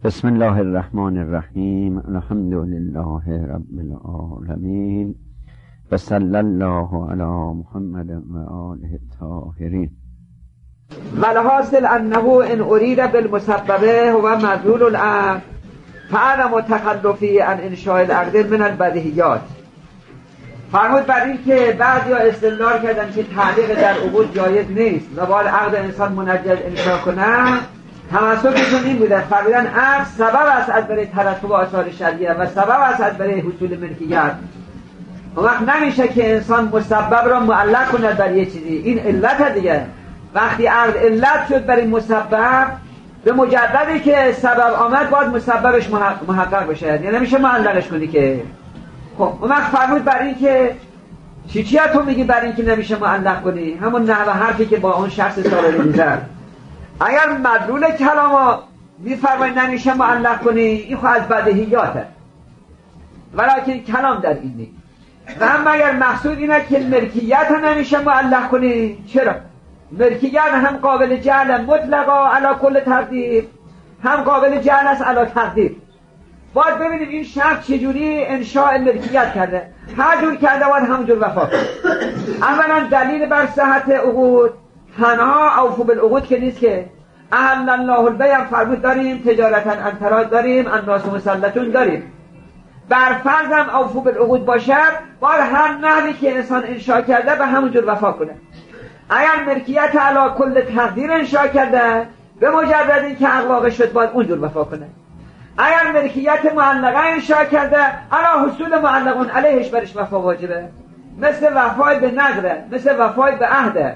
بسم الله الرحمن الرحیم. الحمد لله رب العالمین و صلی الله علی محمد و آله الطاهرین. والحاصل انه ان ارید بالمسببه هو مدلول العقد فعدم تخلفی عن انشاء العقد من البدیهیات. فرمود بر این که بعضی ها استدلال کردن که تعلیق در عقود جایز نیست و باید عقد انسان منجز انشاء کنه. تمسکشون این بوده، فرمودن عقد سبب است از برای ترتب آثار شرعیه و سبب است از برای حصول ملکیت. اون وقت نمیشه که انسان مسبب را معلق کنه بر یه چیزی. این علت دیگه. وقتی عقد علت شد برای مسبب، به مجردی که سبب آمد باید مسببش محقق بشه، یعنی نمیشه معلقش کنی که. خب اون وقت فرمود بر این که چی تو میگی بر این که نمیشه معلق کنی؟ همون نحوه حرفی که با اون شخص سالاری میزد. اگر مدلول کلامو میفرمایی نمیشه معلق کنی، این خود از بدیهیاته، ولیکن کلام در این نیست. و هم اگر مقصود اینه که ملکیت نمیشه معلق کنی، چرا؟ ملکیت هم قابل جعل مطلقا علی کل تقدیر، هم قابل جعل است علی تقدیر. باید ببینیم این شخص چجوری انشاء ملکیت کرده. هر جور کرده باید همونجور وفا کنه. اولا دلیل بر صحت عقود تنها اوفو بالعقود که نیست که احل الله البیع فرمود داریم، تجارتا عن تراض داریم، الناس مسلطون داریم. بر فرض هم اوفو بالعقود باشد، باید هر نحوی که انسان انشاء کرده به همونجور وفا کنه. اگر ملکیت علی کل تقدیر انشاء کرده، به مجرد این که عقد واقع شد باید اونجور وفا کنه. اگر ملکیت معلقه انشاء کرده، علی حصول معلقون علیهش برش وفا واجبه، مثل وفای به نذره، مثل وفای به عهده.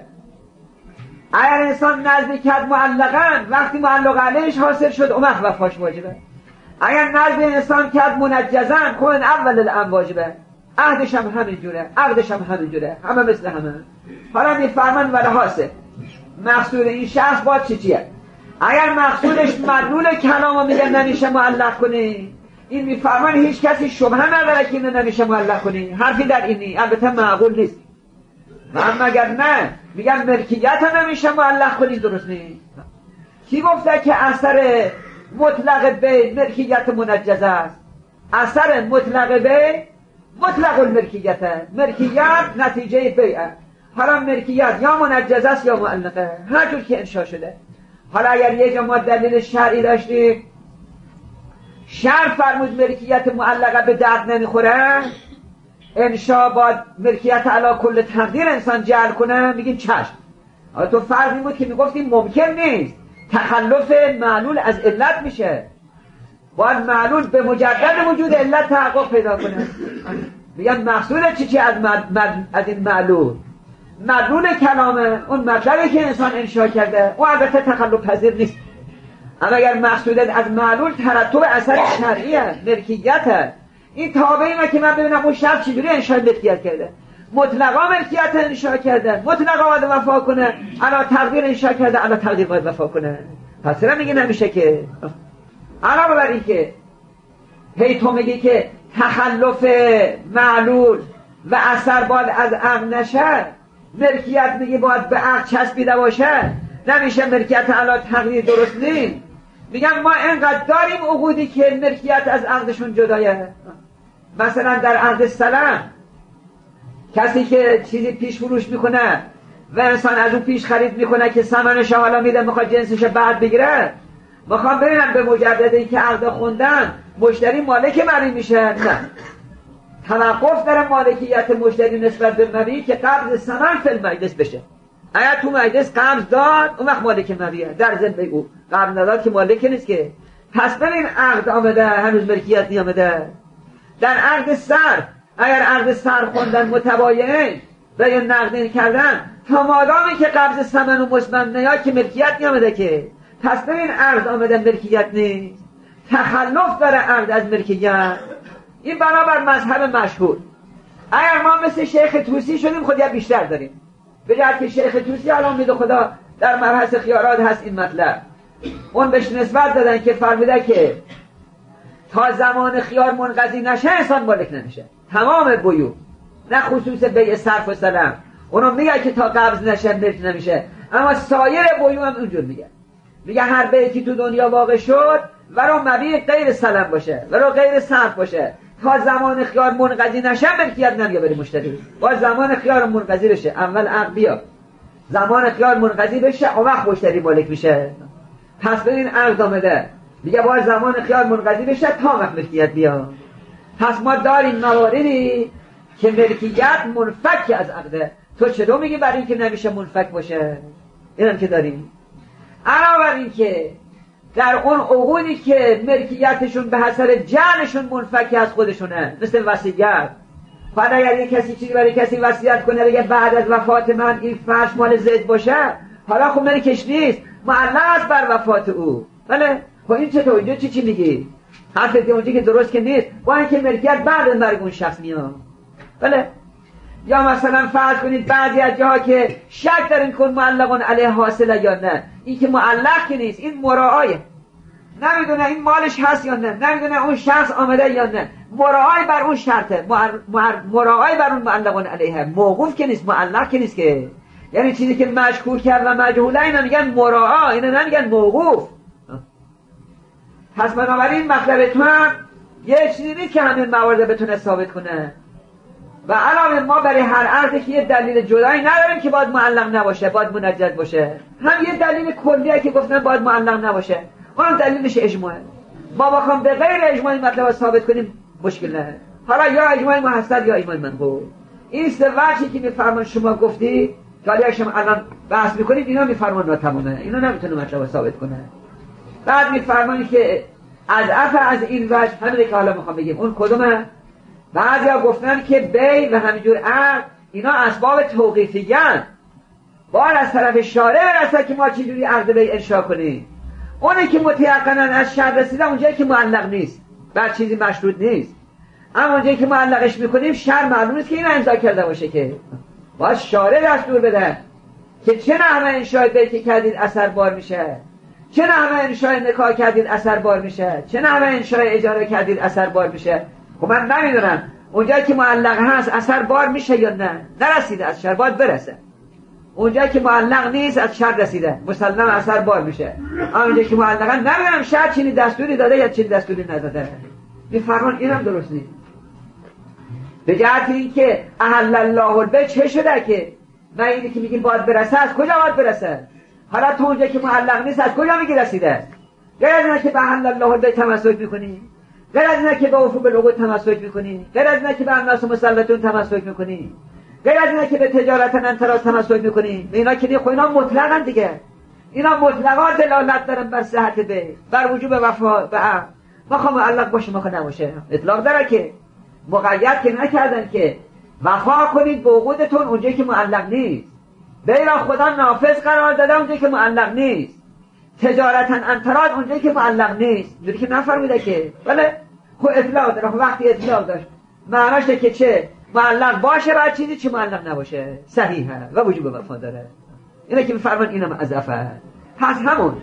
اگر انسان نذر کرد معلقاً، وقتی معلق علیهش حاصل شد اون وقت وفاش واجبه. اگر نذر انسان کرد منجزاً، خود اول الامر واجبه، عهدش هم همینجوره، عقدش هم همینجوره، همه مثل همه. حالا میفرمان ولی حاصل مقصود این شخص باید چیه؟ اگر مقصودش مدلول کلامو میگه نمیشه معلق کنی، این میفرمان هیچ کسی شبهه نداره که اینو نمیشه معلق کنی، حرفی در اینی، البته معقول نیست. و اما اگر نه میگن ملکیت نمیشه معلق کنی، درست نیست. کی گفته که اثر مطلق به ملکیت منجزه است؟ اثر مطلق به مطلق الملکیت، ملکیت نتیجه بیعه. حالا ملکیت یا منجزه است یا معلقه، هر جور که انشاء شده. حالا اگر یه جا ما دلیل شرعی داشتیم، شرع فرمود ملکیت معلقه به درد نمیخوره، انشاء باید ملکیت علی کل تقدیر انسان جعل کنه، میگیم چشم. حالا تو فرض این بود که میگفتیم ممکن نیست، تخلف معلول از علت میشه، باید معلول به مجرد وجود علت تحقق پیدا کنه. میگم مقصود چی از این معلول؟ مدلول کلامه، اون مطلبی که انسان انشاء کرده، او البته تخلف پذیر نیست. اما اگر مقصودت از معلول ترتب اثر شرعیه، ملکیته، این تابع اینه که من ببینم اون شخص چجوری انشاء ملکیت کرده. مطلقا ملکیت انشاء کرده، مطلقا باید وفا کنه، علا تقدیر انشاء کرده، علا تقدیر باید وفا کنه. پس چرا میگه نمیشه که؟ علاوه بر این که هی تو میگی که تخلف معلول و اثر باید از عقد نشه، ملکیت میگی باید به عقد چسبیده باشه، نمیشه ملکیت علا تقدیر، درست نیست. میگن ما اینقدر داریم عقودی که ملکیت از عقدشون جدایه. مثلا در عقد سلام، کسی که چیزی پیش فروش میکنه و انسان از اون پیش خرید میکنه که ثمنش حالا میده میخواد جنسش بعد بگیره، میخوام ببینم به مجرد این که عقد خوندن مشتری مالک مری میشه؟ نه، توقف داره مالکیت مشتری نسبت به مری که قبض ثمن فی المجلس بشه. اگر تو مجلس قبض داد اون وقت مالک مریه، در ذل بگو قبض نداد که مالک نیست که. پس ببین عقد آمده هنوز ملکیت نیامده. در عقد سر، اگر عقد سر خوندن متباینه و یا نقدین کردن، تا مادامی که قبض ثمن و مسمن نیاد که ملکیت نیامده که. پس ببین عقد آمده ملکیت نیست، تخلف داره عقد از ملکیت. این بنابر مذهب مشهور. اگر ما مثل شیخ توسی شدیم خود یا بیشتر داریم، بجرد که شیخ توسی الان میده خدا در مبحث خیارات هست این مطلب. اون بهش نسبت دادن که فرموده که تا زمان خیار منقضی نشه انسان مالک نمیشه، تمام بیوع، نه خصوص بیع صرف و سلم. اونو میگه که تا قبض نشه ملک نمیشه، اما سایر بیوع هم اونجور میگه. میگه هر بیتی تو دنیا واقع شد ولو مبیع غیر سلم باشه ولو غیر صرف باشه تا زمان خیار منقضی نشه ملکیت نمیگه بری مشتری. با زمان خیار منقضی بشه اول عقد بیا، زمان خیار منقضی بشه اون وقت مشتری مالک میشه. پس به این عقد آمده میگه با زمان خیار منقضی بشه تا وقت ملکیت بیا. پس ما داریم مواردی که ملکیت منفک از عقده. تو چطور میگی برای اینکه نمیشه منفک باشه؟ اینم که داریم. علاوه بر این که در اون عقودی که ملکیتشون به اثر جعلشون منفک از خودشونه، مثل وصیت، بعد اگر یک کسی چیزی برای کسی وصیت کنه بگه بعد از وفات من این فرش مال زید باشه، حالا خب ملکش نیست، معلق است بر وفات او. بله خب این چطور؟ اینجا چی میگی؟ حرفت اونجا که درست که نیست، با اینکه ملکیت بعد از مرگ اون شخص میاد. بله. یا مثلا فرض کنید بعضی از جاها که شک دارین کن معلقون علیه حاصله یا نه، این که معلق که نیست، این مراعایه، نمیدونه این مالش هست یا نه، نمیدونه اون شخص آمده یا نه، مراعای بر اون شرطه، مراعای بر اون معلقون علیه، موقوف که نیست، معلق که نیست که. یعنی چیزی که مشکوک کرد و مجهوله اینا میگن مراعا، اینا نمیگن موقوف. پس بنابراین مطلب تو هم یه چیزی نیست که همین موارد بتونه ثابت کنه. و علاوه ما برای هر عقدی که یه دلیل جدایی نداریم که باید معلق نباشه، باید منجد باشه. هم یه دلیل کلیه که گفتن باید معلق نباشه، اون دلیلش اجماعه. ما بخوام به غیر اجماعی مطلب ثابت کنیم مشکل نه. حالا یا اجماع محصل یا اجماع منقول. این سه وجهی که میفرمان شما گفتی که حالا شما الان بحث میکنید اینا میفرمان ناتمامه، اینا نمیتونه مطلب ثابت کنه. بعد میفرمانی که از این وجه همین که حالا میخوام بگیم اون کدومه؟ بعضیا گفتن که بی و همینجور عقد اینا اسباب توقیفیان، باید از طرف شارع برسه که ما چجوری عقد بی انشا کنیم. اونه که متیقنا از شر رسیده اونجایی که معلق نیست، بعد چیزی مشروط نیست. اما اونجایی که معلقش میکنیم شر معلوم نیست که این امضا کرده باشه، که باید شارع دستور بده که چه نحوه انشای بیتی کردید اثر بار میشه، چه نحوه انشای نکاح کردید اثر بار میشه، چه نحوه انشای اجاره کردید اثر بار میشه. خب من نمیدونم اونجایی که معلق هست اثر بار میشه یا نه، نرسیده از شر باید برسه. اونجایی که معلق نیست از شر رسیده مسلم اثر بار میشه. اما اونجایی که معلقه نمیدونم شر چینی دستوری داده یا چینی دستوری نداده. میفرمان اینم درست نیست. به جهت این که احل الله البیع چه شده که من اینی که میگیم باید برسه از کجا باید برسه؟ حالا تو اونجایی که معلق نیست از کجا میگی رسیده؟ غیر از اینه که به احل الله البیع تمسک میکنی، غیر از اینه که به وفو بالعقود تمسک میکنی، غیر از اینه که به الناس مسلطون تمسک میکنی، غیر از اینه که به تجارت انتراز تمسک میکنی. اینا که خب اینا مطلقاً دیگه، اینا مطلقاً دلالت دارن بر صحت به، بر وجوب وفا به عقد. ما معلق باشه ما نباشه، اطلاق داره که مقید که نکردن که وفا کنید به عقودتون اونجایی که معلق نیست، بیرا خدا نافذ قرار داده اونجایی که معلق نیست، تجارتا انتراز اونجایی که معلق نیست، جوری که نفرمیده که بله خب اطلاق داره. خب وقتی اطلاق داشت معناش که چه معلق باشه بر چیزی چه معلق نباشه صحیحه و وجوب وفا داره. اینه که میفرمان اینم اضافه. پس همون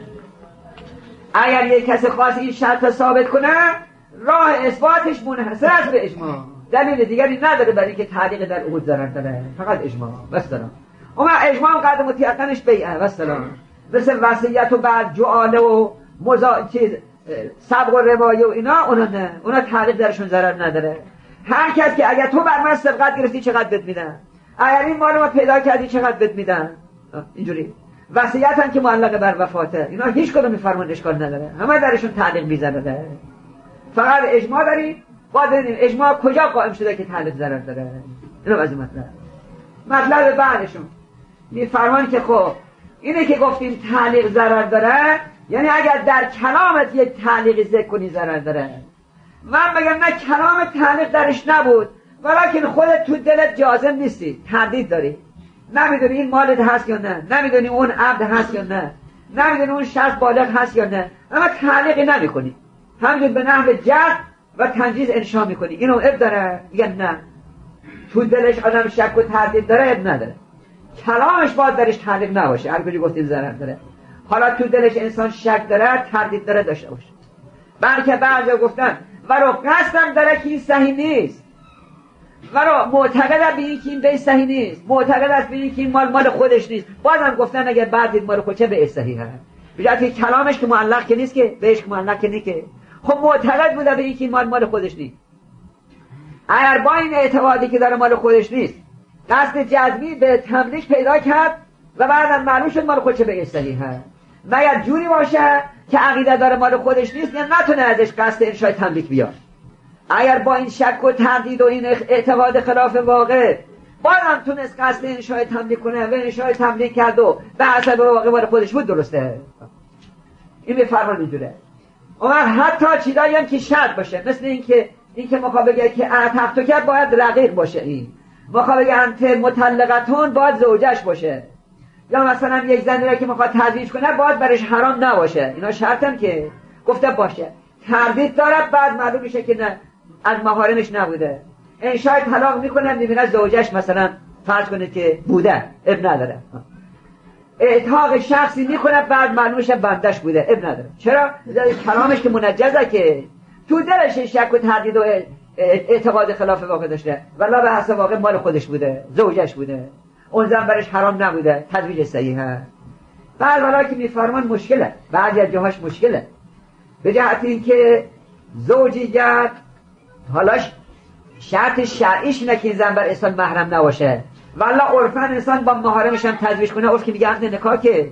اگر یک کسی خواست این شرط ثابت کنه راه اثباتش منحصر است به اجماع، دلیل دیگری نداره برای اینکه تعلیق در عقود ضرر داره، فقط اجماع بس داره. اما اجماع قدر متیقنش بیعه و سلام، مثل وصیت و بعد جعاله و سبق و روایه و اینا، اونا نه، اونا تعلیق درشون ضرر نداره. هر کس که اگر تو بر من سبقت گرفتی چقدر بد میدن، اگر این مال ما پیدا کردی چقدر بد میدن، اینجوری. وصیت هم که معلق بر وفاته، اینا هیچ کدوم فرمان اشکال نداره، همه درشون تعلیق میزنه. فقط اجماع داری، باید ببینیم اجماع کجا قائم شده که تعلیق ضرر داره. اینو از مطلب بعدشون میفرمان که خب اینه که گفتیم تعلیق ضرر داره، یعنی اگر در کلامت یک تعلیقی ذکر کنی ضرر داره. من بگم نه کلام تعلیق درش نبود، ولیکن خودت تو دلت جازم نیستی، تردید داری، نمیدونی این مالت هست یا نه، نمیدونی اون عبد هست یا نه، نمیدونی اون شخص بالغ هست یا نه، اما تعلیقی نمی‌کنی، همینجور به نحو جد و تنجیز انشا می‌کنی. اینو اب داره یا نه؟ تو دلش آدم شک و تردید داره اب نداره، کلامش باید درش تعلیق نباشه. هر کجا گفتیم ضرر داره. حالا تو دلش انسان شک داره، تردید داره، داشته باشه. بلکه بعضی گفتن ورا قصدم داره که این صحیح نیست، ورا معتقد به این که این به صحیح نیست، معتقد است به این که این مال خودش نیست، بازم گفتن اگر بعد این مال خودشه به صحیحه. بجاتی کلامش که معلق که نیست که بهش معلق که نیست که خب معتقد بوده به اینکه مال خودش نیست. اگر با این اعتقادی که داره مال خودش نیست قصد جزمی به تملیک پیدا کرد و بعدم معلوم شد مال خودش به صحیحه، مگر جوری باشه که عقیده داره مال خودش نیست یا نتونه ازش قصد انشای تملیک بیاد. اگر با این شک و تردید و این اعتقاد خلاف واقع بازم تونست قصد انشای تملیک کنه و انشای تملیک کرد و به حسب واقع مال خودش بود، درسته. این به فرمان اینجوره. اما حتی چیزایی هم که شرط باشه، مثل اینکه مخواه بگه که اعتقد کرد باید رقیق باشه، این مخواه بگه انت مطلقتون باید زوجش باشه، یا مثلا یک زنی را که میخواد تزویج کنه باید برش حرام نباشه. اینا شرطم که گفته باشه. تردید دارد بعد معلوم میشه که نه از محارمش نبوده، انشای طلاق میکنه میبینه زوجش مثلا فرض کنه که بوده، اب نداره. اعتاق شخصی میکنه بعد معلوم میشه بندش بوده، اب نداره. چرا؟ کلامش که منجزه که تو دلش شک و تردید و اعتقاد خلاف واقع داشته، ولی به حسب واقع مال خودش بوده، زوجش بوده، اون زن برش حرام نبوده، تزویج صحیحه. بعد ولی که میفرمان مشکله، بعضی از جاهاش مشکله، به جهت اینکه زوجیت حالا شرط شرعیش اینه که این زن بر انسان محرم نباشه، ولی عرفاً انسان با محارمش هم تزویج کنه، عرف که میگه عقد نکاح که،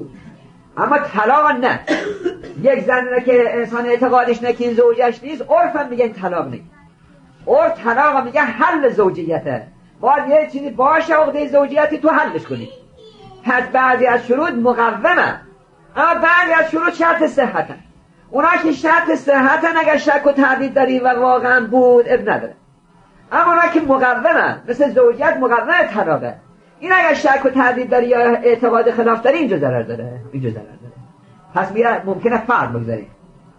اما طلاق نه. یک زن که انسان اعتقادش نه که این زوجش نیست، عرفاً میگه این طلاق نیست. عرف طلاق میگه حل زوجیته، باید یه چیزی باشه عقده زوجیتی تو حلش کنی. پس بعضی از شروط مقومه، اما بعضی از شروط شرط صحتن. اونا که شرط صحتن اگر شک و تردید داری و واقعا بود اب نداره، اما اونا که مقومه مثل زوجیت مقومه طلاقه، این اگر شک و تردید داری یا اعتقاد خلاف داری اینجا ضرر داره، اینجا ضرر داره. پس ممکنه فرق بگذاریم،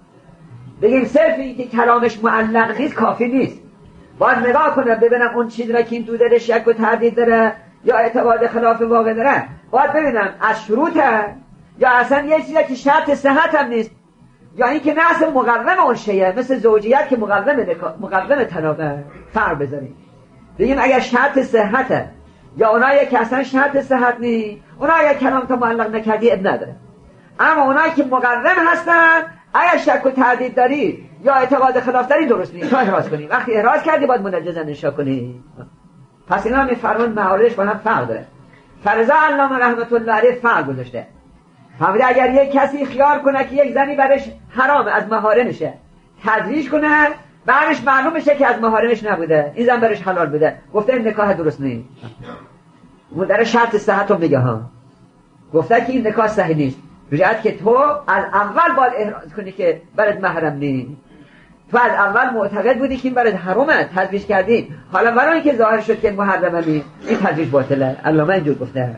بگیم صرف این که کلامش معلق نیست کافی نیست، باید نگاه کنه ببینم اون چیز را که این تو داره شک و تردید داره یا اعتقاد خلاف واقع داره، باید ببینم از شروطه یا اصلا یه چیزی که شرط صحت هم نیست، یا این که نه اصلا مقوم اون شیء مثل زوجیت که مقوم طلاقه. فرق بذاریم بگیم اگر شرط صحته یا اونایی که اصلا شرط صحت نیست، اونایی کلام تو معلق نکردی اب نداره، اما اونایی که مقوم هستن اگر شک و تردید داری یا اعتقاد خلاف داری درست نیست، تا احراز کنی. وقتی احراز کردی باید منجزاً انشا کنی. پس اینا میفرمان مواردش با هم فرق داره. فرضا علامه رحمت الله علیه فرق گذاشته، فهمیده اگر یک کسی خیال کنه که یک زنی برش حرامه از محارمشه تزویج کنه، بعدش معلوم میشه که از محارمش نبوده، این زن برش حلال بوده، گفته این نکاح درست نیست. اون در شرط صحت رو میگه ها، گفته که این نکاح صحیح نیست، بجهت که تو از اول باید احراز کنی که برات محرم نیست. تو از اول معتقد بودی که این برات حرامه تزویج کردی، حالا برای اینکه ظاهر شد که محرمه نیست این تزویج باطله. علامه اینجور گفته.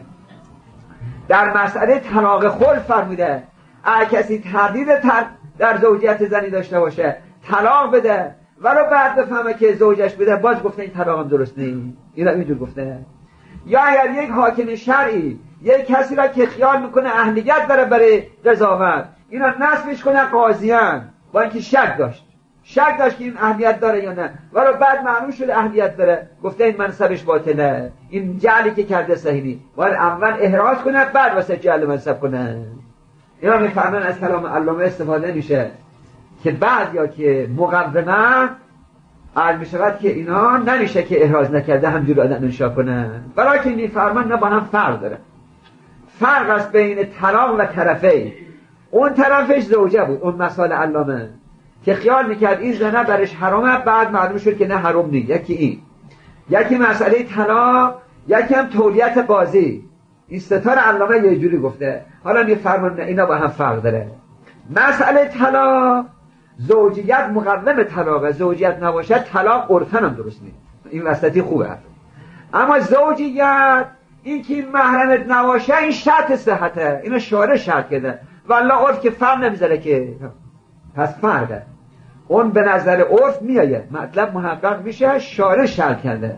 در مسئله طلاق خلع فرموده اگه کسی تردید در زوجیت زنی داشته باشه طلاق بده ولو بعد بفهمه که زوجش بوده، باز گفته این طلاق هم درست نیست. اینا اینجور گفته. یا اگر یک حاکم شرعی یک کسی را که خیال میکنه اهلیت داره برای قضاوت، اینا نصبش کنه قاضیان با اینکه شک داشت که این اهلیت داره یا نه، ولو بعد معلوم شده اهلیت داره، گفته این منصبش باطله، این جعلی که کرده صحیح نیست، باید اول احراز کنه بعد واسه جعل منصب کنه. اینا میفهمن از کلام علامه استفاده میشه که بعد یا که مقومه عرض میشود که اینا نمیشه که احراز نکرده همجور آدم انشا کنه، ولی که میفرمان نه با هم فرق داره. فرق است بین طلاق و طرفین. اون طرفش زوجه بود، اون مسائل علامه که خیال میکرد این زنه برش حرامه، بعد معلوم شد که نه حرام نیست. یکی این، یکی مسئله طلاق، یکی هم تولیت قاضی. این ستار علامه یه جوری گفته. حالا میفرمان اینا با هم فرق داره. مسئله طلاق زوجیت مقوم طلاقه، زوجیت نباشه طلاق عرفاً هم درست نیست، این وسطی خوبه. اما زوجیت این که محرمت نباشه این شرط صحته، اینو شارع شرط کرده والله عرف که فرق نمیذاره که. پس فرقه اون به نظر عرف میایه، مطلب محقق میشه، شارع شرط کرده.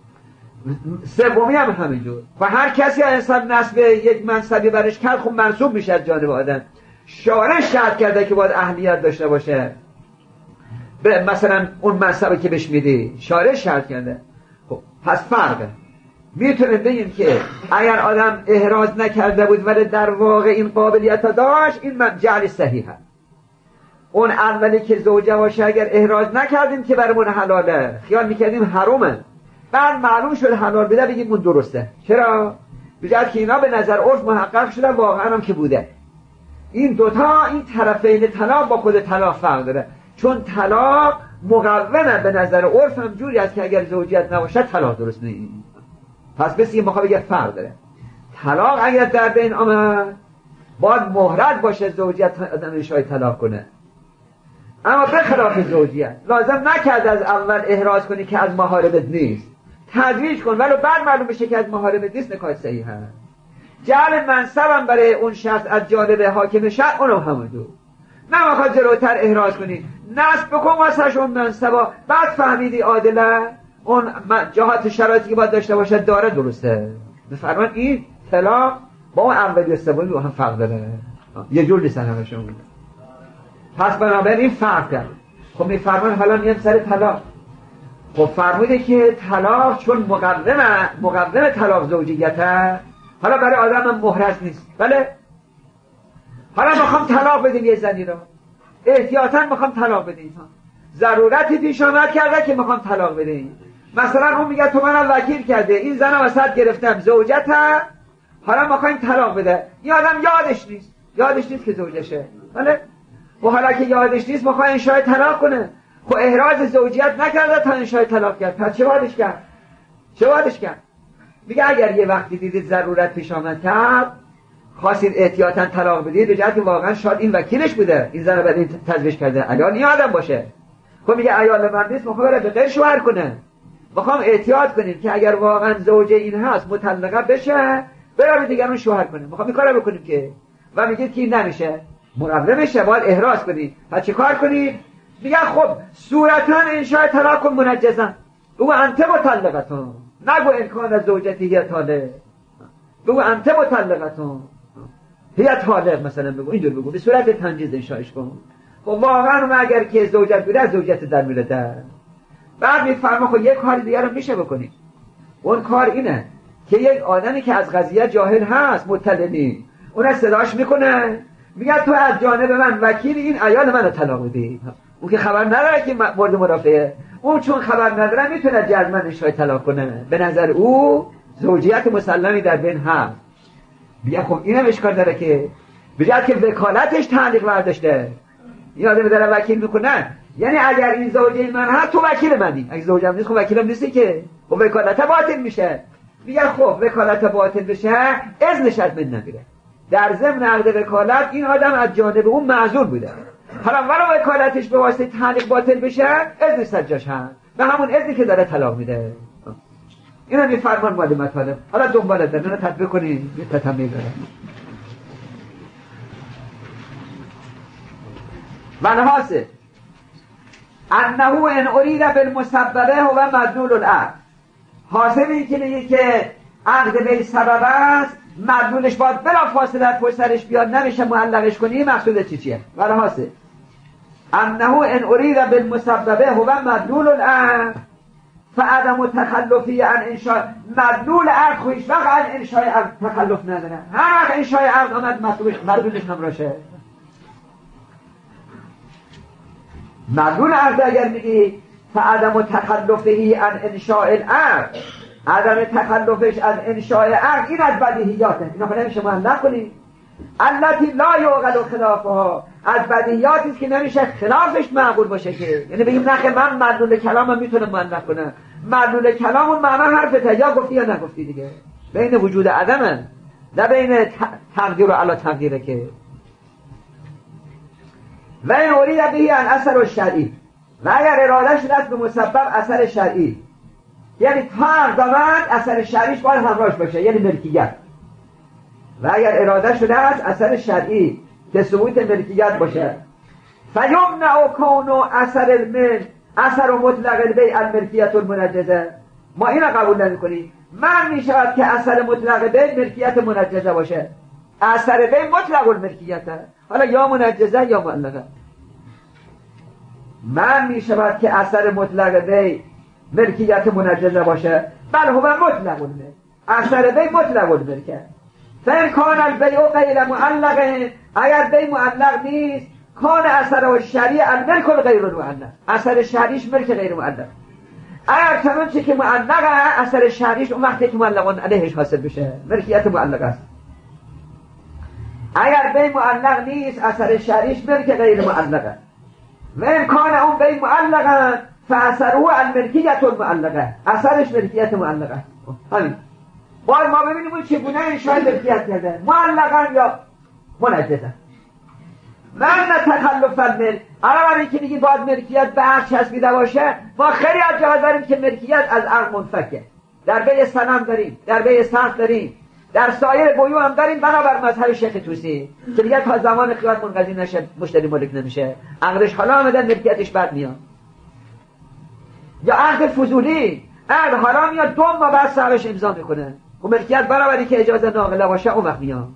سومی هم همینجور. و هر کسی انسان نسب یک منصبی برش کرد خب منصوب میشه از جانب آدم. شارع شرط کرده که باید اهلیت داشته باشه، مثلا اون منصبی که بهش میدی شارع شرط کرده. خب پس فرقه میتونه بگیم که اگر آدم احراز نکرده بود ولی در واقع این قابلیت داشت، این جعل صحیح هست. اون اولی که زوجه باشه اگر احراز نکردیم که برامون حلاله، خیال میکردیم حرومه، بعد معلوم شد حلال بده، بگیم اون درسته. چرا؟ بجد که اینا به نظر عرف محقق شده، واقعا هم که بوده. این دوتا، این طرفین طلاق با خود طلاق فرق داره، چون طلاق مقومه به نظر عرف هم جوری است که اگر زوجیت نباشه طلاق درست نیست. پس بس این مخابه فرق داره. طلاق اگر در بین آمد باید مهرت باشه زوجیت آدم شای طلاق کنه، اما به خلاف زوجیت لازم نکرد از اول احراز کنی که از محارمت نیست، تزویج کن ولو بعد معلوم بشه که از محارمت نیست، نکاح صحیح هست. جعل منصبم برای اون شخص از جانب حاکم شرع، اونم همونطور. نه میخواد جلوتر احراز کنی، نصب بکن واسش اون منصبا، بعد فهمیدی عادله اون جهات شرایطی که باید داشته باشه داره، درسته. بفرمان این طلاق با اون اولی و سومی با هم فرق داره، یه جور نیستن همشون. پس بنابراین این فرق کرد. خب میفرمان حالا میام سر طلاق. خب فرموده که طلاق چون مقوم طلاق زوجیته، حالا برای آدم هم محرز نیست. بله حالا میخوام طلاق بدیم یه زنی رو، احتیاطاً میخوام طلاق بدیم، ضرورتی پیش آمد کرده که میخوام طلاق بدیم. مثلا اون میگه تو منم وکیل کرده، این زنم وسط گرفتم زوجته، حالا میخوایم طلاق بده. این آدم یادش نیست که زوجشه. بله و حالا که یادش نیست میخواد انشای طلاق کنه، خب احراز زوجیت نکرده تا انشای طلاق کرد، پس چه وادش کرد؟ میگه اگر یه وقتی دیدید ضرورت پیش آمد کرد، خواستید احتیاطاً طلاق بدید، به جهتی واقعا شاید این وکیلش بوده، این زن بعد این تزویج کرده، الان این آدم باشه، خب میگه عیال من نیست، میخوام بره به غیر شوهر کنه، میخوام احتیاط کنیم که اگر واقعا زوجه این هست مطلقه بشه، بره به دیگران شوهر کنه، میخوام این کارو بکنیم که، و میگید که این نمیشه، مقررشه، باید احراز کنید. پس چه کار کنید؟ میگه خب صورتاً انشاء طلاق کن منجزاً، بگو انت مطلقتون، نگو امکان از زوجتی هی طالق، بگو انت مطلقتون هی طالق، مثلا بگو اینجور، بگو به صورت تنجیز انشاءش کن. خب واقعا اگر که زوجت بوده، زوجت در میلده. بعد میفرما خب یک کاری دیگه رو میشه بکنی، اون کار اینه که یک آدمی که از قضیه جاهل هست، مطلع نیست، اون صداش میکنه، میگه تو از جانب من وکیل این عیال منو طلاق بدی. اون که خبر نداره که مورد مرافعه، اون چون خبر نداره میتونه جزمن انشای طلاق کنه، به نظر او زوجیت مسلمی در بین هست. بیا خب اینم اشکال داره که بجد که وکالتش تعلیق برداشته، این آدم داره وکیل میکنه، یعنی اگر این زوجه من هست تو وکیل منی، اگه زوجم نیست خب وکیلم نیستی که، خب وکالت باطل میشه. میگه خب وکالت باطل بشه اذنش از من نمیره، در ضمن عقد وکالت این آدم از جانب اون معذور بوده، حالا ولو وکالتش به واسطه تعلیق باطل بشه اذن سجاش هست، به همون اذنی که داره طلاق میده. اینا میفرمان ماده مطالب، حالا دنبال دارن اینا تطبیق کنید، یه تتمه داره. والحاصل انه ان ارید بالمسببه هو مدلول العقد، حاصل این که میگه که عقد به سبب است، مدلولش باید بلا فاصله پشت سرش بیاد، نمیشه معلقش کنی. مقصود چیه؟ والحاصل انه ان ارید بالمسببه هو مدلول العقد فعدم تخلفی عن انشاء، مدلول عقد خویش وقت عن انشاء عقد تخلف نداره، هر وقت انشاء عقد آمد مدلولش نمراشه. مدلول عقد اگر میگی فعدم تخلفی عن انشاء العقد، عدم تخلفش از انشاء عقد، این از بدیهیاته، اینا خود نمیشه معلق کنی. التي لا یعقل خلافها، از بدیهیاتی است که نمیشه خلافش معقول باشه، که یعنی بگیم نه من مدلول کلامم میتونم معلق کنم، مدلول کلام اون معنا حرفته، یا گفتی یا نگفتی دیگه، بین وجود عدمه، نه بین تقدیر و علا تقدیره که. و این ارید به الاثر الشرعی، و اگر ارادهش دست به مسبب اثر شرعی، یعنی تا عقدامت اثر شرعیش باید همراهش باشه، یعنی ملکیت. و اگر اراده شده است اثر شرعی که ثبوت ملکیت باشه، فیمنع کون اثر المن اثر مطلق البیع الملکیت المنجزه، ما اینو قبول نمی‌کنیم. من میشود که اثر مطلق بیع ملکیت منجزه باشه، اثر بیع مطلق الملکیته، حالا یا منجزه یا معلقه. من میشود که اثر مطلق بیع ملکیت منجزه باشه، بل هو مطلق الملک، اثر بی مطلق الملکه. فان کان البیع غیر معلق، اگر بی معلق نیست، کان اثر و شریع الملک غیر معلق، اثر شریعش ملک غیر معلق. اگر چنانچه که معلقه، اثر شریعش اون وقتی که معلقان علیهش حاصل بشه، ملکیت معلق است. اگر بی معلق نیست، اثر شریعش ملک غیر معلقه. و امکان اون بی معلقه فاثره الملکیت المعلقه، اثرش ملکیت معلقه. همین باید ما ببینیم اون چگونه انشاء ملکیت کرده، معلقا یا منجزا. من تخلف الملک، علاوه اینکه دیگه باید ملکیت به عقد چسبیده باشه، ما خیلی از جاها داریم که ملکیت از عقد منفکه. در بیع صنم داریم، در بیع سقف داریم، در سایر بیوع هم داریم، بنابر مذهب شیخ طوسی که دیگه تا زمان خیار منقضی نشه مشتری مالک نمیشه، عقدش حالا آمدن ملکیتش بعد میاد. یا عقد فضولی، عقد حالا میاد 2 ماه بعد صاحبش امضا میکنه، و ملکیت بنابراین که اجازه ناقله باشه اون وقت میاد.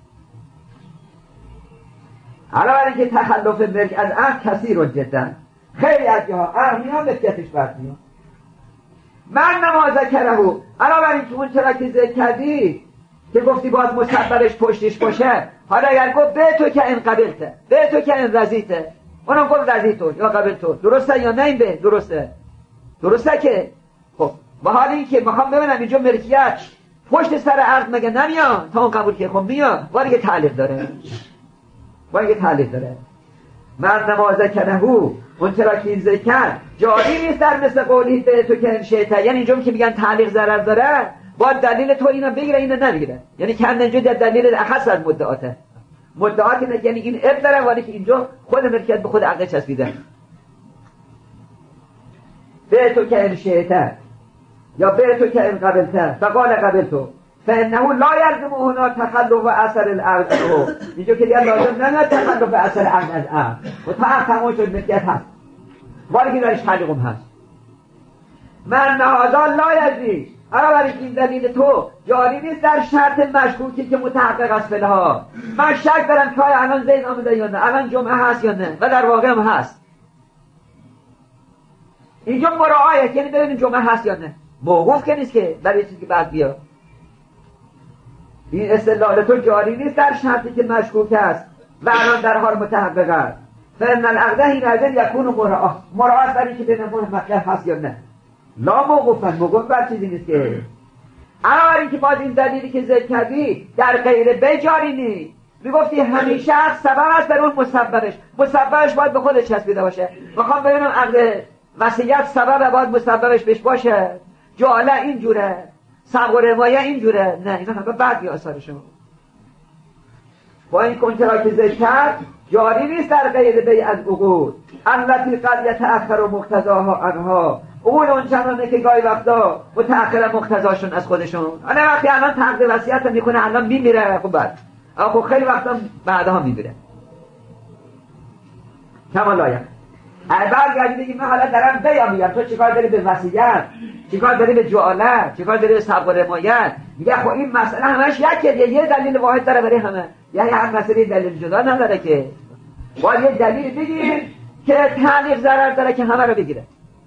علاوه اینکه تخلف ملک از عقد کثیر جدا، خیلی از جاها عقد میاد ملکیتش بعد میاد. من نماز کرهو، علاوه اینکه اون چرا که ذکر کردی که گفتی باید مسببش پشتش باشه، حالا اگر گفت به تو که این قبلته، به تو که این رضیته، اونم گفت رضیتو یا قبلتو، درسته یا نه؟ این به درسته که خب با حال این که میخوام ببینم اینجا ملکیت پشت سر عقد مگه نمیاد تا اون قبول که خب میاد، ولی تعلیق داره، من نماز کنهو اون چرا که این ذکر جاری نیست در مثل قولی به تو که این شیطه، یعنی اینجا که میگن تعلیق ضرر داره باید دلیل تو اینو بگیره اینو نمیگیره، یعنی که اینجا در دلیل اخص از مدعات یعنی این اب داره، ولی که اینجا خود ملکیت به خود عقد چسبیده. به تو که این شیطه یا به تو که این قبلته فقال قبلتو فانه لا یلزم هنا تخلف اثر العقد، اینجا که دیگه لازم نمیاد تخلف اثر عقد از عقد و تا عقد تمام شد ملکیت هست، ولی که درش تعلیقم هست. من نهازا لا یلزم، علاوه این دلیل تو جاری نیست در شرط مشکوکی که متحقق است فلها. من شک دارم که الان زید آمده یا نه، الان جمعه هست یا نه، و در واقع هم هست. اینجا مراعایه، یعنی ببینیم جمعه هست یا نه، موقوف که نیست که برای چیزی که بعد بیا. این استدلال تو جاری نیست در شرطی که مشکوک است و الان در حال متحقق است. فإن العقد حینئذ یکون مراعات برای که ببینیم مطلب هست یا نه، لا موقوف بر چیزی نیست که. علاوه این که باز این دلیلی که ذکر کردی در غیر بی جاری نیست، میگفتی همیشه سبب است بر اون مسببش باید به خودش چسبیده باشه. میخوام ببینم عقد وصیت سبب باید مسببش بهش باشه، جعله اینجوره، صبغ و روایه اینجوره، نه اینا همه بعدی آثار شما. با این کنترا که ذکر کرد جاری نیست در غیر بی از عقود التي قد يتأخر مقتضاها عنها، عقود اون چنانه که گاهی وقتا متأخر مقتضاشون از خودشون. انا وقتی الان تقدیر وصیت میکنه الان میمیره، خب بعد اما خیلی وقتا بعدها میمیره. کما لایق برگردی بگی من حالا دارم بیا میگم تو چیکار داری به وصیت، چیکار داری به جعاله، چیکار داری به صبغ و رمایت؟ میگه خب این مسئله همش یه دلیل واحد داره برای همه، یعنی هر مسئله دلیل جدا نداره که باید یه دلیل بگیر که تعلیق ضرر داره که همه رو بگیره.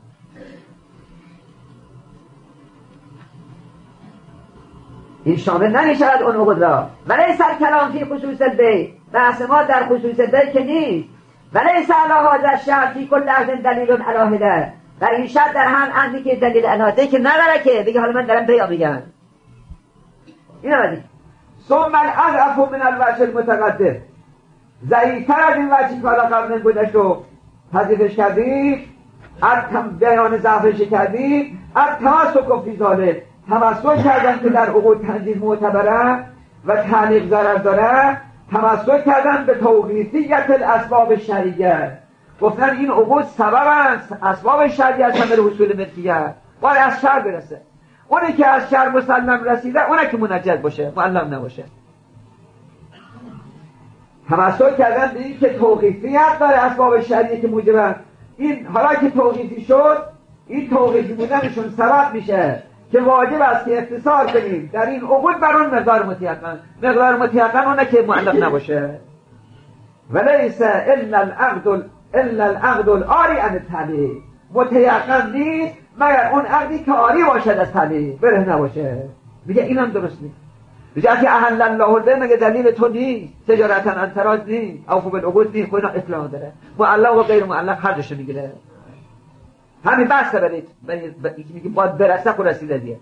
این شامل نمیشود اون عقود را. ولی سر کلام فی خصوص البی، بحث ما در خصوص بی که نیست. ولی سعلا هذا الشرط فی کل عقد دلیل علاهده، و این شرط در هم عقدی که دلیل علاهده که نداره که بگه حالا من دارم بیا میگم. این آمدی ثم الاضعف من الوجه المتقدم، ضعیفتر از این وجهی که حالا قبلا گذشت و تضعیفش کردی، بیان ضعفش کردی، التمسک فی ذلک، تمسک کردن که در عقود تنجیز معتبره و تعلیق ضرر داره، تمسک کردن به توقیفیت الاسباب شرعیه، گفتن این عقود سبب است، اسباب شرعی هستن برای حصول ملکیت، باید از شرع برسه. اونی که از شرع مسلم رسیده اونه که منجز باشه، معلم نباشه. تمسک کردن به این که توقیفیت داره اسباب شرعی که موجبن. این حالا که توقیفی شد، این توقیفی بودنشون سبب میشه که واجب است که اختصار کنیم در این عقود بر اون مقدار متیقن. مقدار متیقن اونه که معلم نباشه. ولیس الا العقد العاری عن التعلیق، متیقن نیست مگر اون عقدی که عاری باشد از تعلیق، بره نباشه. میگه اینم درست نیست. میگه که احل الله البیع مگه دلیل تو نیست؟ تجارتا انتراج نیست، اوفوا بالعقود نیست، خود اطلاع داره. معلق و غیر معلق هر دوشو میگیره. همین بحث برید میگه باید برسه خود رسیده دیگه.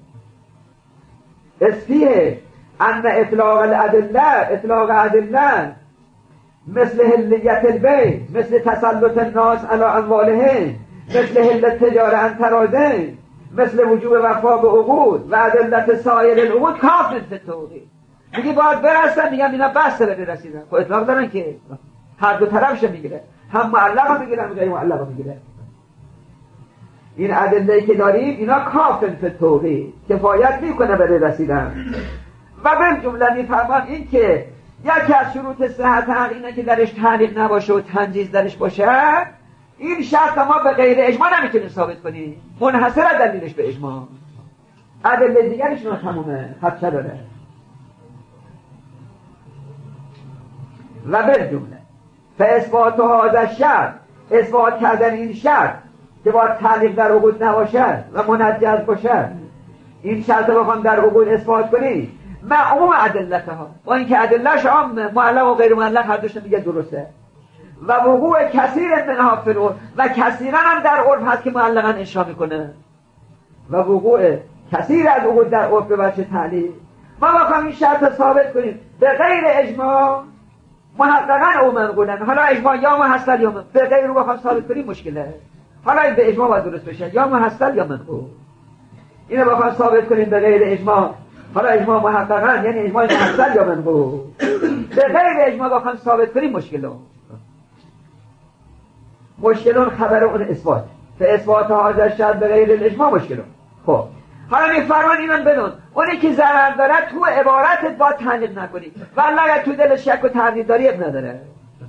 اسفیه ان اطلاق الادله مثل حلیت البیع، مثل تسلط الناس علی اموالهم، مثل حل التجاره عن تراضی، مثل وجوب وفا به عقود و ادلت سایر العقود کافر فی التوقیع. میگه باید برسن، میگم اینا بس رسیدن. خب اطلاق دارن که هر دو طرفش میگیره، هم معلق میگیره هم غیر معلق میگیره. این ادله‌ای که داریم اینا کافر فی التوقیع، کفایت میکنه برای رسیدن. و به جمله میفرمان این که یکی از شروط صحت عقل اینه که درش تعلیق نباشه و تنجیز درش باشه. این شرط ما به غیر اجماع نمیتونیم ثابت کنیم، منحصر از دلیلش به اجماع. ادله دیگرش تمومه، خدشه داره. و به جمله فاثبات هذا الشرط، اثبات کردن این شرط که باید تعلیق در عقود نباشد و منجز باشد، این شرط رو بخوام در عقود اثبات کنی معموم ادلتها، با اینکه ادلهش عامه، معلق و غیر معلق هر دوش میگه درسته. و وقوع کثیر منها فی العرف، و کثیرا هم در عرف هست که معلقا انشا میکنه. و وقوع کثیر از عقود در عرف به وجه تعلیق. ما بخوام این شرط ثابت کنیم به غیر اجماع محققا او منقولن، حالا اجماع یا محصل یا به غیر رو بخوام ثابت کنیم مشکله. حالا این به اجماع باید درست بشه، یا محصل یا منقول. اینو بخوام ثابت کنیم به غیر اجماع، حالا اجماع محققا یعنی اجماع محصل یا منقول. به غیر اجماع بخوام ثابت کنیم مشکلون خبر اون اثبات. فاثبات هذا الشرط به غیر الاجماع مشکلون. خب حالا میفرمان اینم بدون اونی که ضرر داره تو عبارتت باید تعلیق نکنی، ولی اگر تو دل شک و تردید داری اب نداره.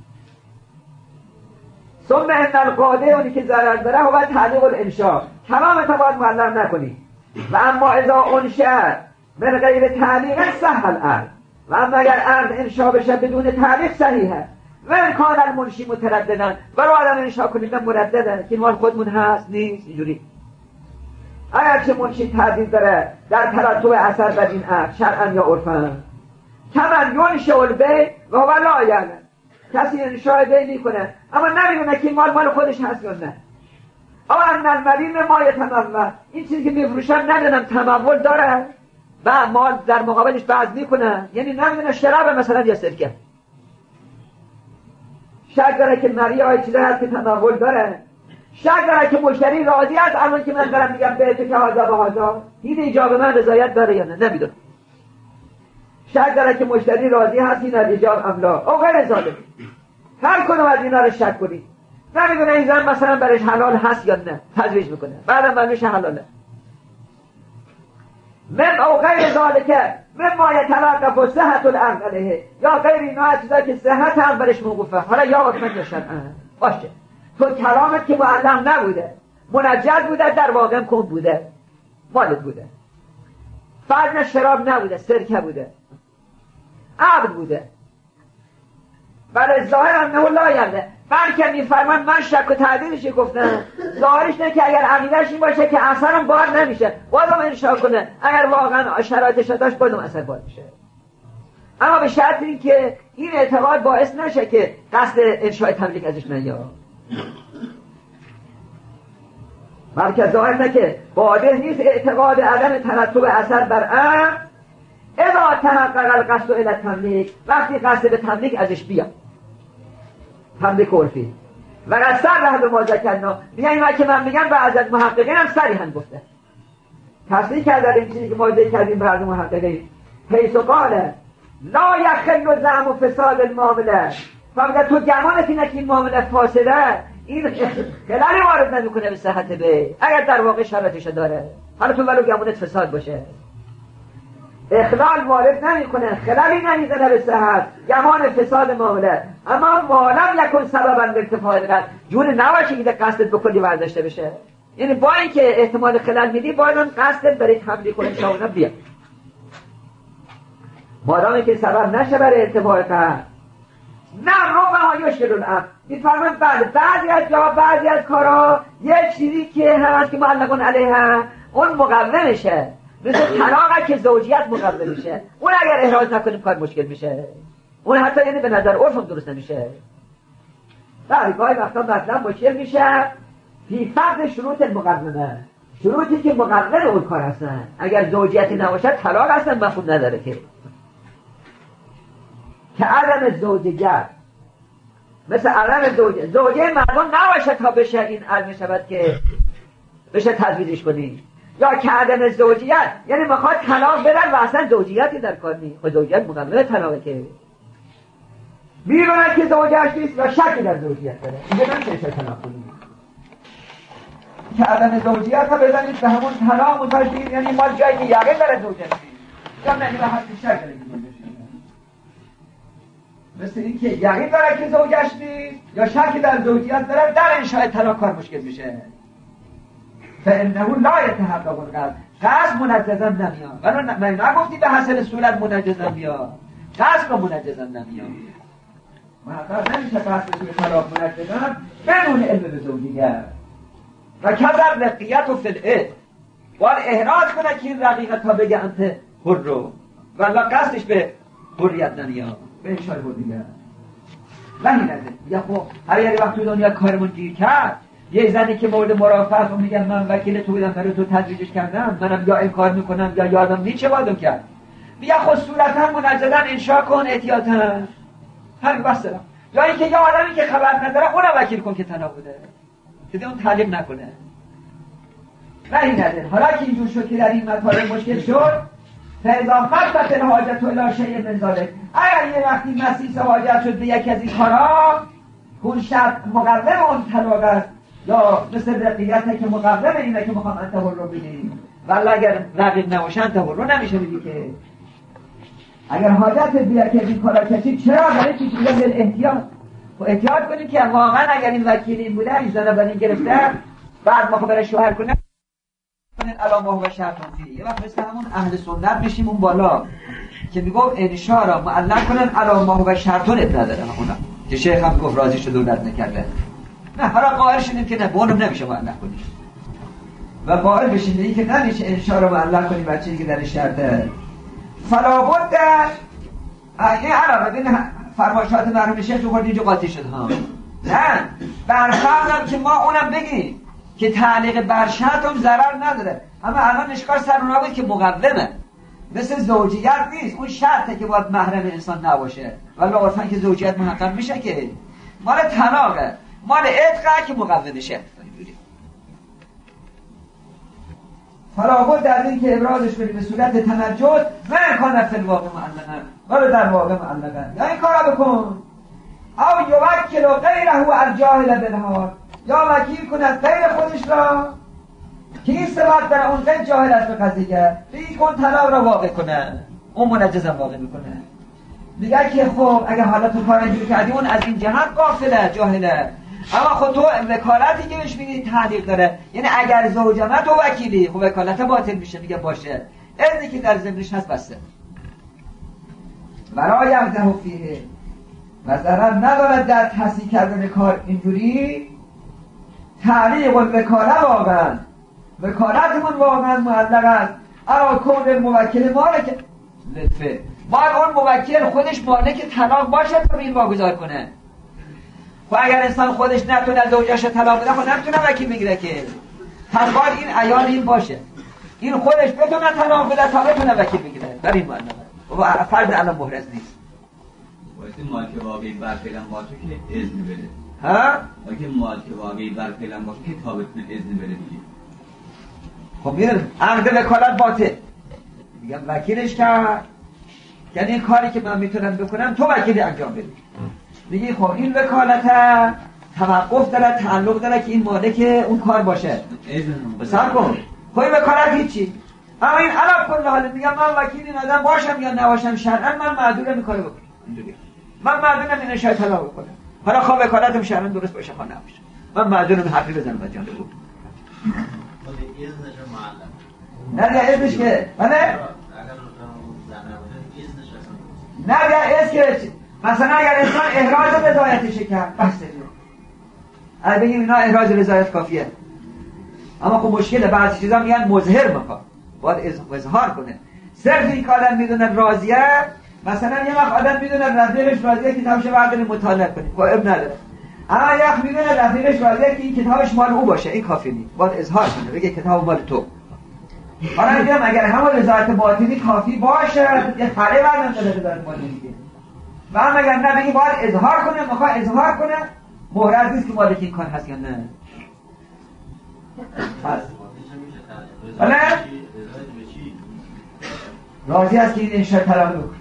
ثم ان القاعده اونی که ضرر داره هو تعلیق الانشاء، کلامت باید معلق نکنی. و اما اذا انشأ من غیر تعلیق صح العقد، و اما اگر عقد انشاء بشه بدون تعلیق صحیحه. و امکان المنشی مترددن، برای آدم انشاء کنید مرددن که مال خودمون هست نیست اینجوری. اگر چه منشی تردید داره در ترتب اثر بر این عقد شرعا یا عرفا، کمن ینشأ البیع و هو لا یعلم، کسی انشاء بیع میکنه اما نمیدونه که این مال خودش هست یا نه. او ان الملیم ما یتمول، این چیزی که میفروشن ندونم تمول داره و مال در مقابلش بعض میکنه، یعنی نمیدونه شراب مثلا یا سرکه. شک داره که مریای چیزی هست که تمول داره، شک داره که مشتری راضی است الان که من دارم میگم به تو که هازا به هازا این ایجاب من رضایت داره یا نه، نمیدونه. شک داره که مشتری راضی هست این ایجاب املا او غیر ذالک. هر کدوم از اینا رو شک کنید، نمیدونه این زن مثلا برش حلال هست یا نه، تزویج میکنه بعدم معلومه حلاله. من او غیر ذالک مما یتوقف صحت العقد علیه، یا غیر اینا چیزایی که صحت هم برش موقوفه، حالا یا حکمت یا شرعا باشه. تو کلامت که معلم نبوده، منجز بوده، در واقع کن بوده، مالت بوده، فرض شراب نبوده، سرکه بوده، عبد بوده، برای ظاهر انه لا یعلم. بلکه میفرمان من شک و تعدیلش گفتم، ظاهرش نه که اگر عقیدهش این باشه که اثرم بار نمیشه بازم انشاء کنه، اگر واقعا شرایطش داشت بازم اثر بار میشه، اما به شرط این که این اعتقاد باعث نشه که قصد انشاء تملیک ازش نیاد. بلکه ظاهر نه که واضح نیست اعتقاد عدم ترتب اثر بر امر اذا تحقق القصد الى التملیک، وقتی قصد به تملیک ازش بیاد، تملیک عرفی. و قصد رهد ما ذکرنا، میگن اینا که من میگم بعض از محققین هم صریحا گفته، تصریح کرده این چیزی که ما ذکر کردیم بعض محققین، حیث قال لا یخل زعم و فساد المعامله، فقط تو گمانت اینه که این معامله فاسده، این خلالی وارد نمیکنه به صحت بیع اگر در واقع شرطش داره، حالا تو ولو گمانت فساد باشه اخلال وارد نمیکنه، خلالی نمیزنه به صحت، گمان فساد معامله. اما معلم یکن سببا لارتفاع القصد، جون نباشه که قصدت بکنی برداشته بشه، یعنی با اینکه احتمال خلال میدی باید اون قصدت برای تملیک کنه شاونه بیاد، مادامی که سبب نشه برای ارتفاع قصد. نه رو ها یشکل الامر، میفرماید بعضی از جا بعضی از کارا یک چیزی که هست که معلقون علیه اون مقومشه، مثل طلاق که زوجیت مقرر میشه، اون اگر احراز نکنیم کار مشکل میشه، اون حتی یعنی به نظر عرف هم درست نمیشه. بله گاهی وقتا مطلب مشکل میشه فی فرض شروط مقرره، شروطی که مقرر اون کار هستن. اگر زوجیتی نباشه طلاق اصلا مفهوم نداره که عدم زوجیت مثل عدم زوجه مردم نباشه تا بشه این علم شود که بشه تزویجش کنی، یا که عدم زوجیت یعنی میخواد طلاق بدن و اصلا زوجیتی در کار نیست. خود زوجیت مقرر طلاقه که بیرونه که زوجهش نیست و شکی در زوجیت داره، اینجا نمیشه طلاق کنی. که عدم زوجیت ها بزنید به همون طلاق متشکل، یعنی ما جایی که یقین داره زوجه نیست یا نه به حد شک داره که زوجه نیست، مثل این که یقین داره که زوجش نیست یا شکی در زوجیت داره، در این شاید طلاق کار مشکل میشه. فانه لا يتحقق القصد، قصد منجزا نمیاد. ولی من نگفتی به حاصل صورت منجزا میاد، قصد رو منجزا نمیاد. محقق نمیشه قصد توی طلاق منجزا بدون علم به زوجیت. و کذب رقیت و فلعه باید احراز کنه که این رقیقت تا بگه انت حر رو، ولی قصدش به حریت نمیاد، به اشاره بود دیگه. ولی نده یا خب هر یه وقت تو دنیا کارمون گیر کرد، یه زنی که مورد مرافعت رو میگن من وکیل تو بودم برای تو تدریجش کردم، منم یا انکار میکنم یا یادم نیچه بادم کرد، بیا خود صورتا منجزا انشاء کن احتیاطا همین بس دارم. یا اینکه یه آدمی که خبر نداره اونم وکیل کن که طلاق بده که اون تعلیم نکنه. ولی نده حالا که اینجور شد که در این مطالب مشکل شد، فاذا فقط الحاجت الی شیء من ذلک، اگر یه وقتی مسیس حاجت شد به یکی از این کارا اون شرط مقرر اون طلاق است، یا مثل رقیقت که مقرر اینه که میخوام انت حر رو بگیم، ولی اگر رقیق نباشه انت حر رو نمیشه بگی که اگر حاجت به یکی از این کارا کشید چرا برای چی میگه احتیاط و احتیاط کنیم که واقعا اگر این وکیل این بوده این زنه بنی گرفته بعد ما برای شوهر کنه الان ما هو شرطان فی، یه وقت مثل همون اهل سنت میشیم اون بالا که میگم انشاء را معلق کنن الان ما هو شرطان نداره اونا که شیخ هم گفت راضی شد دولت نکرده. نه حالا قائل شدیم که نه بونم نمیشه معلق کنیم و قائل بشیم این که نمیشه انشاء را معلق کنیم بچه‌ای که در شرطه. فلا بد این علاوه بین فرمایشات مرحوم شیخ تو خود اینجا قاطی شد ها، نه برفرضم که ما اونم بگیم که تعلیق بر شرط هم ضرر نداره، اما الان اشکال سر اونا بود که مقومه مثل زوجیت نیست، اون شرطه که باید محرم انسان نباشه، ولی عرفاً که زوجیت محقق میشه که مال طلاقه، مال عتقه که مقومه شه. فلا بد در این که ابرازش بریم به صورت تنجد و کان فی الواقع معلقا، ولی در واقع معلقا، یا این کارا بکن او یوکل غیره الجاهل بالحال، یا وکیل کند غیر خودش را که این سبب در اون غیر جاهل است به قضیه، بگی کن طلاق را واقع کنه، اون منجزم واقع میکنه. میگه که خب اگه حالا تو کار اینجوری کردی اون از این جهت غافله جاهله، اما خب تو وکالتی که بهش میگی تعلیق داره، یعنی اگر زوجمه تو وکیلی خب وکالت باطل میشه. میگه باشه اذنی که در ضمنش هست بسته برای عقده فیه و ضرر ندارد در تصحیح کردن کار اینجوری. تعلیق الوکاله واقعا وکالتمون واقعا معلق است اما کون موکل مالک لطفه، باید اون موکل خودش مالک طلاق باشه تا این واگذار کنه. و اگر انسان خودش نتونه زوجه‌اش طلاق بده خب نمیتونه وکیل بگیره که، پس باید این عیان این باشه، این خودش بتونه طلاق بده تا بتونه وکیل بگیره. در این معنی و فرض الان محرز نیست. وقتی مالک واقعی بر فعلا باشه که اذن بده. ها؟ وقتی مالک واقعی بر فعلا باشه که تا بتونه اذن بده دیگه. خب میرن عقد وکالت باطل، میگم وکیلش کرد یعنی این کاری که من میتونم بکنم تو وکیلی انجام بدی. میگی خب این وکالت توقف داره، تعلق داره که این مالک اون کار باشه. بسر کن خب این وکالت هیچی، اما این علاق کن حالا میگم من وکیلی ندارم باشم یا نباشم شرعا من معذورم این کارو بکنم، من معذورم این شاید طلاق بکنم. حالا خب وکالتم شرعا درست باشه خب نباشه، من معذورم حرفی بزنم و جان بود نه دیگه اذنش که نه دیگه از که مثلا اگر انسان احراز رضایتش کرد بس دیگه اگه بگیم اینا احراز رضایت کافیه، اما خب مشکله بعضی چیزا میگن مظهر میخواد، باید اظهار کنه. صرف این که آدم میدونه راضیه، مثلا یه وقت آدم میدونه رفیقش راضیه کتابش برداری مطالعه کنه، خب اب نداره. اما یه وقت میدونه رفیقش راضیه که این کتابش مال او باشه، این کافی نیست، باید اظهار کنه بگه کتاب مال تو. حالا میگم اگر همون رضایت باطنی کافی باشه یه خاله بعدم داره رضایت باطنی دیگه. و هم اگر نه بگی باید اظهار کنه، میخواد اظهار کنه، مهرز نیست که مالک این کار هست یا نه. هست حالا راضی است که این انشاء طلب رو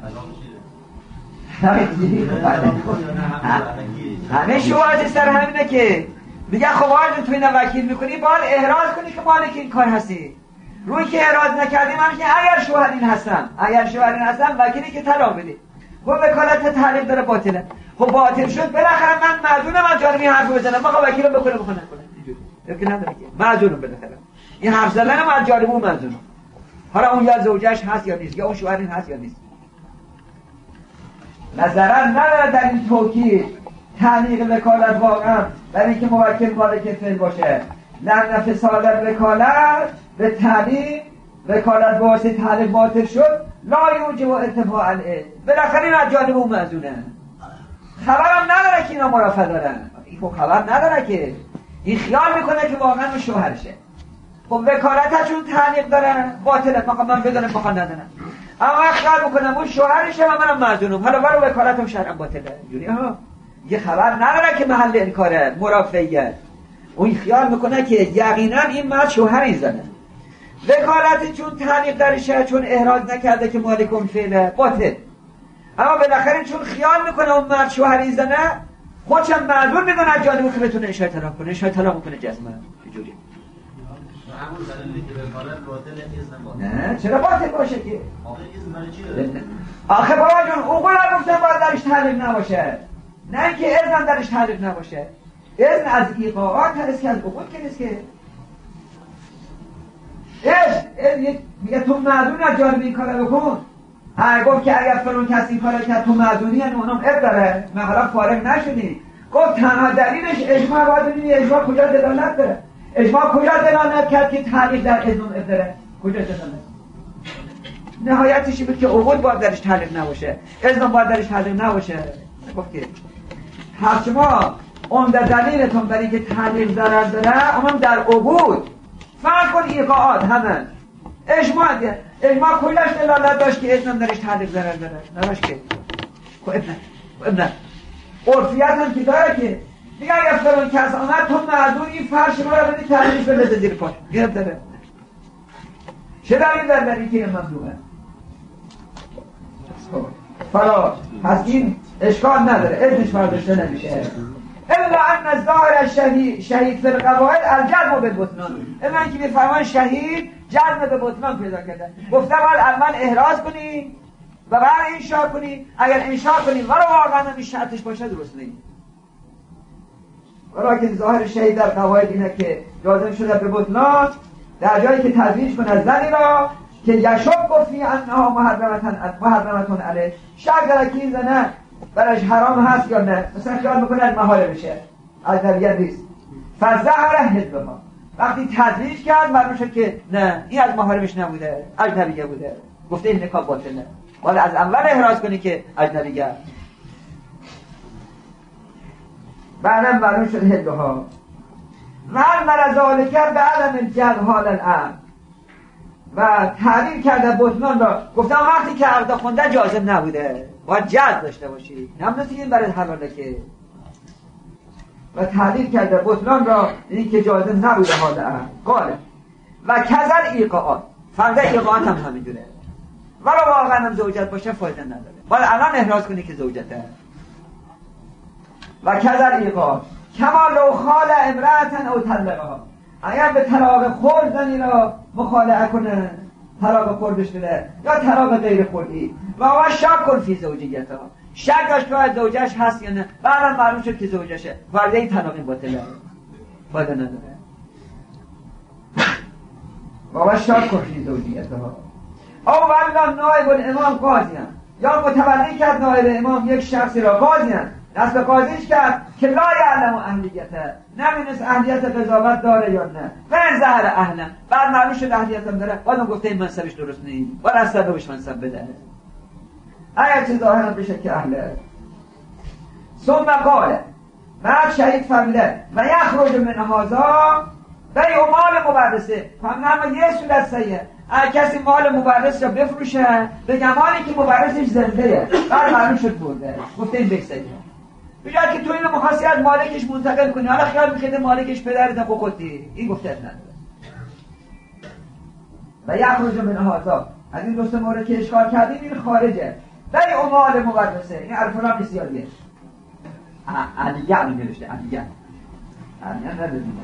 همه شواهد سر همینه که میگه خب آرد تو این وکیل میکنی باید احراز کنی که مالک این کار هستی. روی که احراز نکردیم هم که اگر شواهدین هستم وکیلی که طلاق بدی خب وکالت تعلیق داره باطله. خب باطل شد بالاخره من معذورم از جانبی حرف بزنم آقا وکیلم بکنه نکنه اینجوری نداره که معذورم بالاخره این حرف زدنم از جانب اون معذورم. حالا اون یا زوجش هست یا نیست یا اون شوهرین هست یا نیست. نظرا نداره در این توکید تعلیق وکالت واقعا برای اینکه موکل مالک فعل باشه. لأن فساد وکالت به تعلیق وکالت واسه تعلیق باطل شد لا یوجب ارتفاع العلم. بالاخره این از جانب اون معذونه. خبرم نداره که اینا مرافعه دارن. این خبر نداره که این خیال میکنه که واقعا اون شوهرشه. خب وکالتشون تعلیق دارن باطله فقط من بدونم فقط ندارم. اما خیال میکنم اون شوهرشه و منم معذورم. حالا برای وکالتم شرعا باطله. اینجوری ها. یه خبر نداره که محل انکاره مرافعیت. اون خیال میکنه که یقینا این مرد شوهری زنه. وکالت چون تعلیق درشه چون احراز نکرده که مالک اون فعله باطل. اما بالاخره چون خیال میکنه اون مرد شوهری زنه خودشم معذور میدونه از جانب که بتونه اشاره طلاق کنه. اشاره طلاق میکنه جزمه. اینجوری نه چرا باطل باشه که آخه بابا جون اوقول هم گفتن باید درش تعلیق نباشه نه اینکه اذن درش تعلیق نباشه. اذن از ایقاعات هست که از اوقول که نیست که میگه تو معذور از جانب این کار بکن. گفت که اگر فلان کسی کار کرد تو معذوری یعنی اونم اب داره من حالا فارغ نشدی. گفت تنها دلیلش اجماع باید ببینی اجماع کجا دلالت داره. اجماع کجا دلالت کرد که تعلیق در اذن اب داره کجا دلالت نهایتش بود که عقود باید درش تعلیق نباشه اذن باید درش تعلیق نباشه. گفت که هر شما اون در دلیلتون برای که تعلیق ضرر داره اونم در عقود فرق کن ایقاعات همه اجماع کلش دلالت داشت که اذن درش تعلیق ضرر داره نداشت که خب ابن عرفیت هم که داره که دیگه اگر فلان کس آمد تو معذور این فرش ما رو بدی تعلیق بلده زیر پاش گرفت داره چه دلیل در این که ممنوعه فلا پس این اشکال نداره اذنش برداشته نمیشه الا ان الظاهر شهید فی القواعد الجزم بالبطلان. اما اینکه میفرمان شهید جزم به بطلان پیدا کرده. گفته باید اول احراز کنی و بعد انشاء کنی. اگر انشاء کنی ولو واقعا این شرطش باشه درست نیست. ولیکن ظاهر شهید در قواعد اینه که جازم شده به بطلان در جایی که تزویج کنه زنی را که یشک گفتی انها محرمتون علیه شک داره که این زنه برایش حرام هست یا نه. مثلا خیال میکنه از محاله بشه اجنبیه نیست فظهر حلها وقتی تزویج کرد معلوم شد که نه این از محارمش نبوده اجنبیه بوده گفته این نکاح باطله. ولی از اول احراز کنی که اجنبیه بعدم معلوم شد حلها و مرزالکه به علم الجد حال الان و تعبیر کرده بطلان را گفتم وقتی که عقد خونده جازم نبوده باید جد داشته باشی نمیدونی این برای حلاله که و تعبیر کرده بطلان را این که جازم نبوده حال الان قاله و کذل ایقاعات فرده ایقاعات هم همینجوره ولی واقعا هم زوجت باشه فایده نداره باید الان احراز کنی که زوجته و کذل ایقاعات کما لو خال امرأتن او طلقها اگر به طلاق خرد زنی را مخالعه کنه طلاق خردش بده یا طلاق غیر خردی و هو شک فی زوجیتها شک داشت که زوجش هست یا نه بعدا معلوم شد که زوجشه فرده این طلاقی باطله فایده نداره و هو شک فی زوجیتها او والله نایب الامام قاضیان یا متولی کرد نایب امام یک شخصی را قاضیان دست به قاضیش کرد که لا یعلم اهلیته نمی‌دونست اهلیت قضاوت داره یا نه و فاین زهر اهلا بعد معلوم شد اهلیتم داره بعدم گفته این منصبش درست نیست و رسته بهش منصب بده اگر چه ظاهرا بشه که اهله. ثم قال بعد شهید فرموده و یخرج من هذا بیع مال مبرسه. اما یه صورت سیه اگر کسی مال مبرس را بفروشه به گمانی که مبرسش زنده بعد معلوم شد برده گفته این بکسیه بجای که تو اینو مخواستی از مالکش منتقل کنی حالا خیال میکنه مالکش پدرت خودتی این گفته نداره. و یخرج من هذا از این دوست مورد که اشکال کردیم این خارجه بیع مال مبرسه. این الفرام بسیاریه علیگه رو نوشته علیگه نداریم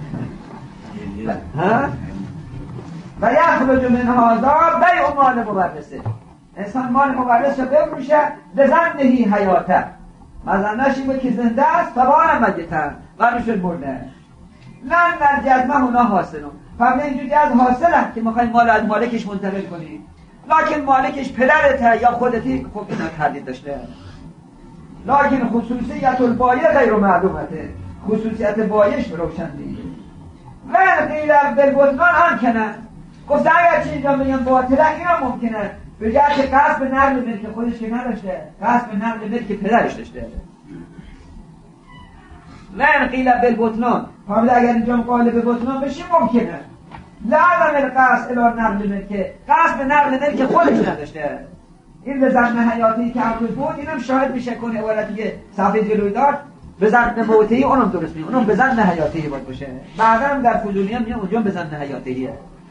و یخرج من هذا بیع مال مبرسه. انسان مال مبرس رو بفروشه به ظنه حیاته مزنش این که زنده است فبان مجتن و نشد برده لن نرجزمه اونا حاصلون. فهمه اینجوری از حاصل هست که میخواین مال از مالکش منتقل کنید لکن مالکش پدرته یا خودتی خب اینا تردید داشته لکن خصوصیت البایع غیر معلومته خصوصیت بایش روشن نیست. و قیل بالبطلان امکنه گفت اگر چه اینجا میگن باطله اینا ممکنه به جهت قصد نقل ملک خودش که نداشته قصد نقل ملک پدرش داشته. لن قیل بالبطلان فهمده اگر اینجا قائل به بطلان بشی ممکنه لعدم القصد الى نقل ملک قصد نقل ملک خودش نداشته. این به ظن حیاتی که عبدال بود اینم شاهد میشه کنه عبارتی که صفحه جلوی داد به ظن موتی اونم درست نیست اونم به ظن حیاتی باید باشه بعدا هم در فضولی هم میگم اونجا به ظن حیاتیه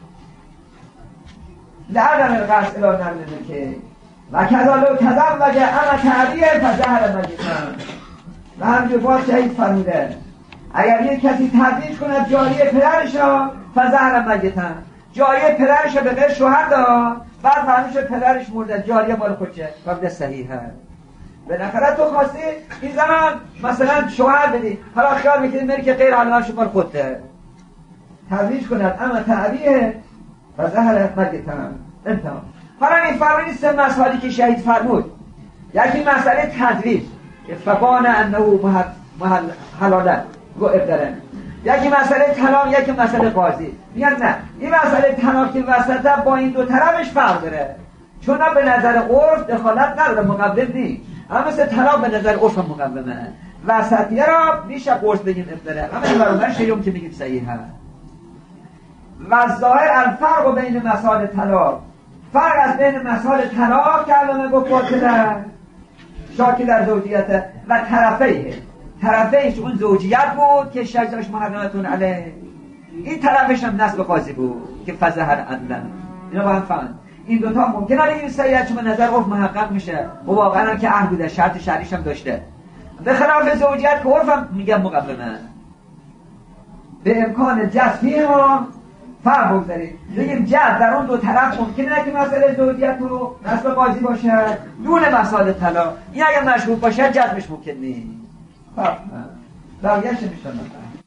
لعدم القصد الى نقل ملک و کذالو کذب وجه اما تعبیه فزهر مجتن. و همجور باز شهید فرموده اگر یک کسی تحقیق کند جاریه پدرش را فزهر مجتن جاریه پدرش را به غیر شوهر داد بعد معلوم شد پدرش مرده جاریه مال خودشه قبل صحیحه. به نفرت تو خواستی این زمان مثلا شوهر بدی حالا خیال میکنی ملک غیر علمش مال خودته تحقیق کند اما تعبیه فزهر مجتن. انتها حالا این فرمونی سه مسئله که شهید فرمود یکی مسئله تدریج فبان انه محل حلاله و ابدالن یکی مسئله طلاق یکی مسئله قاضی. میگن نه این مسئله طلاق که وسطه با این دو طرفش فرق داره چون به نظر عرف دخالت نداره مقوم نیست اما مثل طلاق به نظر عرف مقومه وسطیه را میشه قرص بگیم ابدالن اما این برابر شیوم که میگیم صحیح هست. و ظاهر الفرق بین مسائل طلاق فرق از بین مسائل طلاق که علامه گفت باطله شاکی در زوجیته و طرفیش اون زوجیت بود که شجاش محرمتون علیه این طرفش هم نسل قاضی بود که فزهر عدلن. اینا با هم فهمند این دوتا ممکنه این سیعت چون به نظر عرف محقق میشه و واقعا هم که عهد بوده شرط شرعیش هم داشته به خلاف زوجیت که عرف هم میگم مقومه به امکان جذبی ما فرق بگذارید بگیم جذب در اون دو طرف ممکنه که مسئله زوجیت رو نسل قاضی باشه دون مسائل طلاق این اگر مشهور باشه جذبش ممکن نیست. بقیه‌اش میشه